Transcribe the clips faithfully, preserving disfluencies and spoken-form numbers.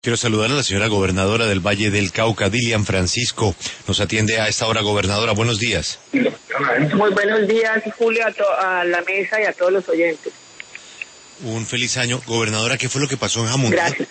Quiero saludar a la señora gobernadora del Valle del Cauca, Dilian Francisco. Nos atiende a esta hora, gobernadora. Buenos días. Muy buenos días, Julio, a, to- a la mesa y a todos los oyentes. Un feliz año. Gobernadora, ¿qué fue lo que pasó en Jamundí? Gracias.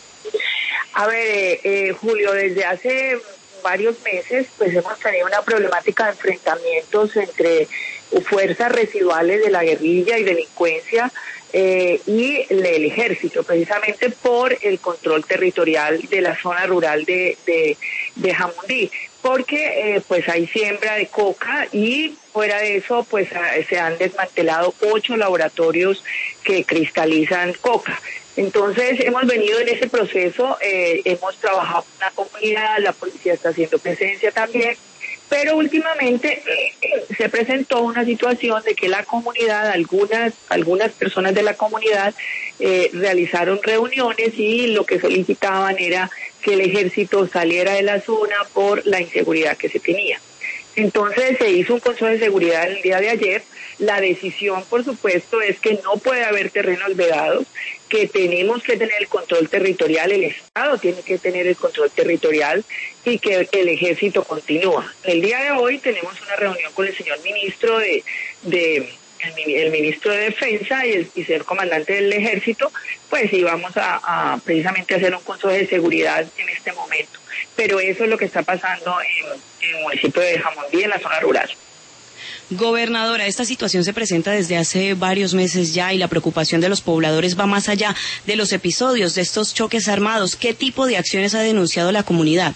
A ver, eh, eh, Julio, desde hace varios meses pues hemos tenido una problemática de enfrentamientos entre fuerzas residuales de la guerrilla y delincuencia eh, y el ejército, precisamente por el control territorial de la zona rural de, de, de Jamundí, porque eh, pues hay siembra de coca y fuera de eso pues se han desmantelado ocho laboratorios que cristalizan coca. Entonces hemos venido en ese proceso, eh, hemos trabajado con la comunidad, la policía está haciendo presencia también, pero últimamente eh, se presentó una situación de que la comunidad, algunas algunas personas de la comunidad eh, realizaron reuniones y lo que solicitaban era que el ejército saliera de la zona por la inseguridad que se tenía. Entonces se hizo un consejo de seguridad el día de ayer. La decisión, por supuesto, es que no puede haber terrenos vedados, que tenemos que tener el control territorial, el Estado tiene que tener el control territorial y que el ejército continúa. El día de hoy tenemos una reunión con el señor ministro de, de el, el ministro de Defensa y el, y señor comandante del ejército, pues íbamos a, a precisamente hacer un consejo de seguridad en este momento. Pero eso es lo que está pasando en, en el municipio de Jamundí, en la zona rural. Gobernadora, esta situación se presenta desde hace varios meses ya y la preocupación de los pobladores va más allá de los episodios de estos choques armados. ¿Qué tipo de acciones ha denunciado la comunidad?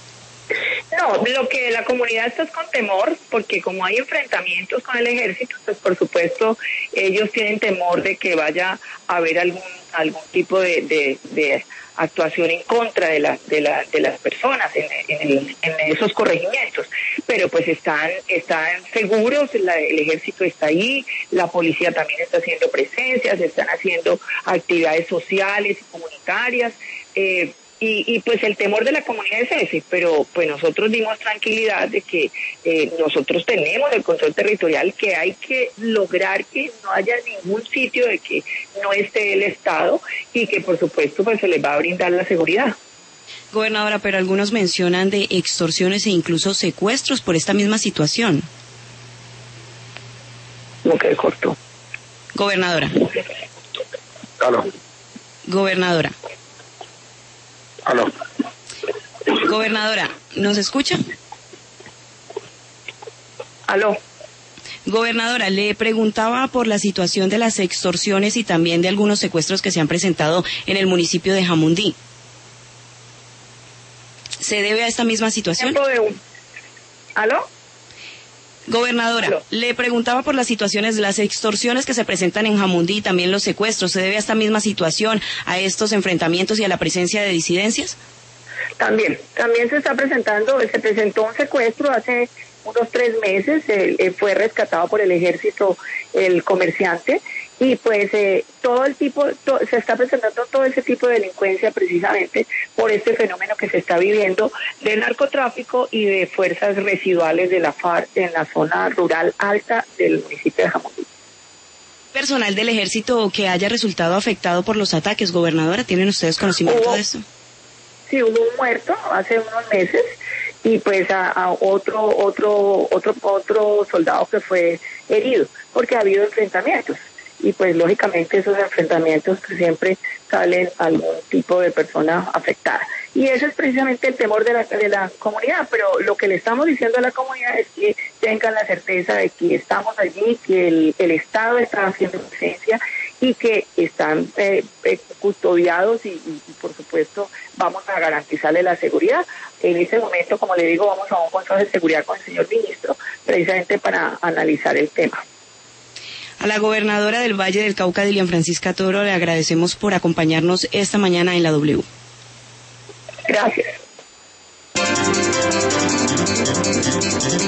No, lo que la comunidad está es con temor, porque como hay enfrentamientos con el ejército, pues por supuesto ellos tienen temor de que vaya a haber algún algún tipo de, de, de actuación en contra de, la, de, la, de las personas en, en, el, en esos corregimientos, pero pues están están seguros, la, el ejército está ahí, la policía también está haciendo presencias, están haciendo actividades sociales y comunitarias, eh, Y, y pues el temor de la comunidad es ese, pero pues nosotros dimos tranquilidad de que eh, nosotros tenemos el control territorial, que hay que lograr que no haya ningún sitio de que no esté el Estado y que por supuesto pues se les va a brindar la seguridad. Gobernadora, pero algunos mencionan de extorsiones e incluso secuestros por esta misma situación. No quede corto. Gobernadora. Aló. Gobernadora. Aló. Gobernadora, ¿nos escucha? Aló. Gobernadora, le preguntaba por la situación de las extorsiones y también de algunos secuestros que se han presentado en el municipio de Jamundí. ¿Se debe a esta misma situación? ¿Aló? Gobernadora, Aló. le preguntaba por las situaciones de las extorsiones que se presentan en Jamundí y también los secuestros. ¿Se debe a esta misma situación, a estos enfrentamientos y a la presencia de disidencias? También, también se está presentando, se presentó un secuestro hace unos tres meses, eh, eh, fue rescatado por el ejército el comerciante y pues eh, todo el tipo, to, se está presentando todo ese tipo de delincuencia precisamente por este fenómeno que se está viviendo del narcotráfico y de fuerzas residuales de la FARC en la zona rural alta del municipio de Jamundí. ¿Personal del ejército que haya resultado afectado por los ataques, gobernadora? ¿Tienen ustedes conocimiento Hubo, de eso? Sí, hubo un muerto hace unos meses y pues a, a otro otro otro otro soldado que fue herido porque ha habido enfrentamientos y pues lógicamente esos enfrentamientos pues, siempre salen algún tipo de persona afectada y eso es precisamente el temor de la de la comunidad, pero lo que le estamos diciendo a la comunidad es que tengan la certeza de que estamos allí, que el, el Estado está haciendo presencia y que están eh, eh, custodiados y, y, y por supuesto vamos a garantizarle la seguridad. En ese momento, como le digo, vamos a un consejo de seguridad con el señor ministro precisamente para analizar el tema. A la gobernadora del Valle del Cauca, Dilian Francisca Toro, le agradecemos por acompañarnos esta mañana en la W. Gracias.